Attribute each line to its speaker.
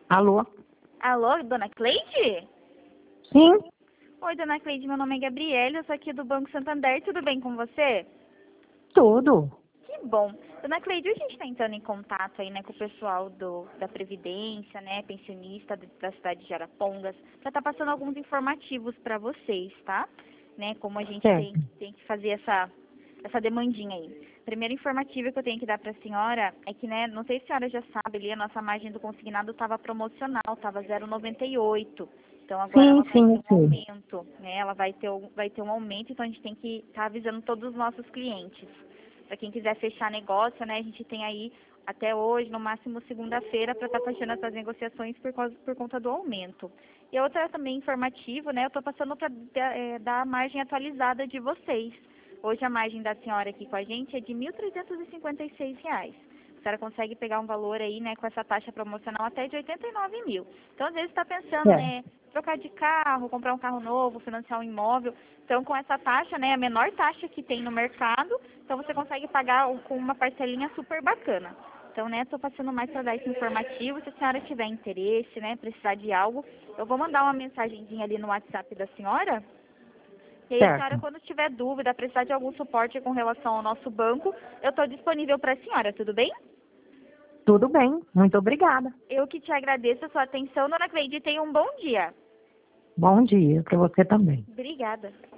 Speaker 1: Alô?
Speaker 2: Alô, dona Cleide?
Speaker 1: Sim,
Speaker 2: Oi, dona Cleide, meu nome é Gabriela, eu sou aqui do Banco Santander, tudo bem com você?
Speaker 1: tudo.
Speaker 2: Que bom. Dona Cleide, a gente está entrando em contato aí, né, com o pessoal da Previdência, né, pensionista da cidade de Arapongas, para estar passando alguns informativos para vocês, tá? Né, como a gente
Speaker 1: Certo.
Speaker 2: tem que fazer essa demandinha aí. Primeiro informativo que eu tenho que dar para a senhora é que, né, não sei se a senhora já sabe, ali a nossa margem do consignado estava promocional, estava 0,98. Então agora ela
Speaker 1: Sim,
Speaker 2: vai ter
Speaker 1: sim,
Speaker 2: um
Speaker 1: sim.
Speaker 2: aumento, né? Ela vai ter um aumento, então a gente tem que estar avisando todos os nossos clientes. Para quem quiser fechar negócio, né, a gente tem aí até hoje, no máximo segunda-feira, para estar fechando essas negociações por conta do aumento. E outra também informativo, né, eu estou passando para dar a margem atualizada de vocês. Hoje a margem da senhora aqui com a gente é de R$ 1.356. A senhora consegue pegar um valor aí, né, com essa taxa promocional até de 89 mil. Então, às vezes está pensando,
Speaker 1: Certo.
Speaker 2: né, trocar de carro, comprar um carro novo, financiar um imóvel. Então, com essa taxa, né, a menor taxa que tem no mercado, então você consegue pagar com uma parcelinha super bacana. Então, né, estou passando mais para dar esse informativo. Se a senhora tiver interesse, né, precisar de algo, eu vou mandar uma mensagenzinha ali no WhatsApp da senhora. E aí, a senhora,
Speaker 1: Certo.
Speaker 2: quando tiver dúvida, precisar de algum suporte com relação ao nosso banco, eu estou disponível para a senhora, tudo bem?
Speaker 1: Tudo bem. Muito obrigada.
Speaker 2: Eu que te agradeço a sua atenção, dona Cleide, e tenha um bom dia.
Speaker 1: Bom dia para você também.
Speaker 2: Obrigada.